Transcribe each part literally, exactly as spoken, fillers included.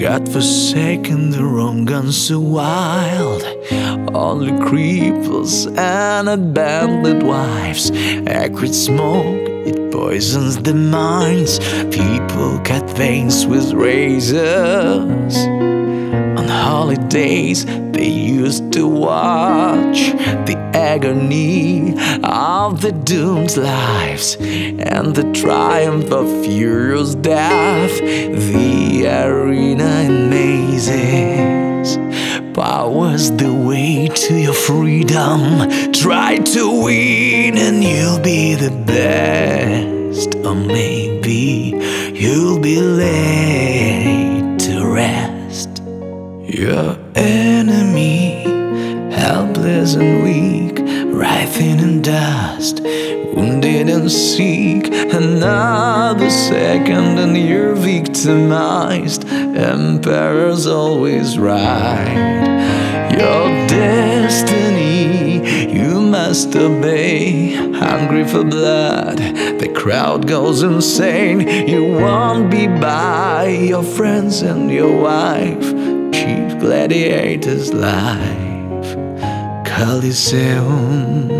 God-forsaken, the Rome gone so wild. Only creepers and abandoned wives. Acrid smoke, it poisons the minds. People cut veins with razors. On holidays, they used to watch the agony of the doomed lives and the triumph of furious death. The arena in mazes. Power's the way to your freedom. Try to win and you'll be the best. Or maybe you'll be laid to rest. Your enemy, helpless and weak, writhing in dust, wounded and sick. Another second and you're victimized. Emperor's always right. Your destiny, you must obey. Hungry for blood, the crowd goes insane. You won't be by your friends and your wife. Cheap gladiator's life, Coliseum.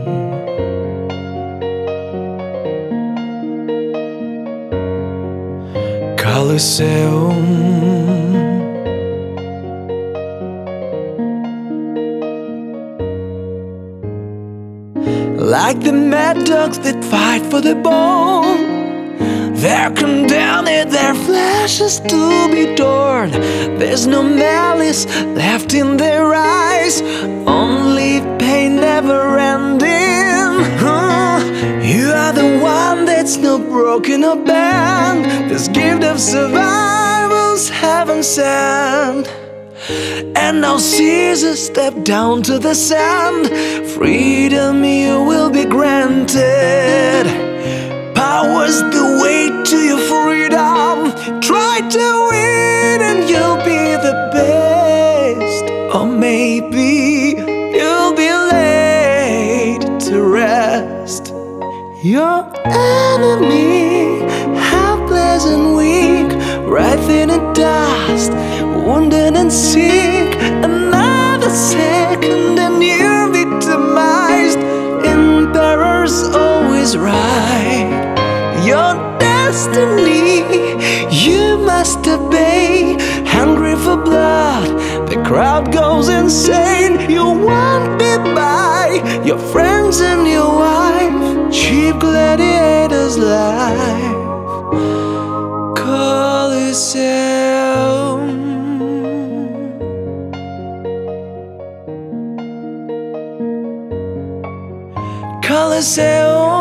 Coliseum. Like the mad dogs that fight for the bone, they're condemned, their flesh is to be torn. There's no malice left in their eyes, only pain never ending. Huh? You are the one that's not broken or bent. This gift of survival's heaven sent. And now Caesar, step down to the sand. Freedom you will be granted. Power's the way to your freedom. Try to win and you'll be the best. Or maybe you'll be laid to rest. Your enemy, helpless and weak, writhing in dust, wounded and sick. Another second and you're victimized. Emperor's always right. Your destiny, you must obey. Hungry for blood, the crowd goes insane. You won't be by your friends and your wife. Cheap gladiator's life, Coliseum. Coliseum.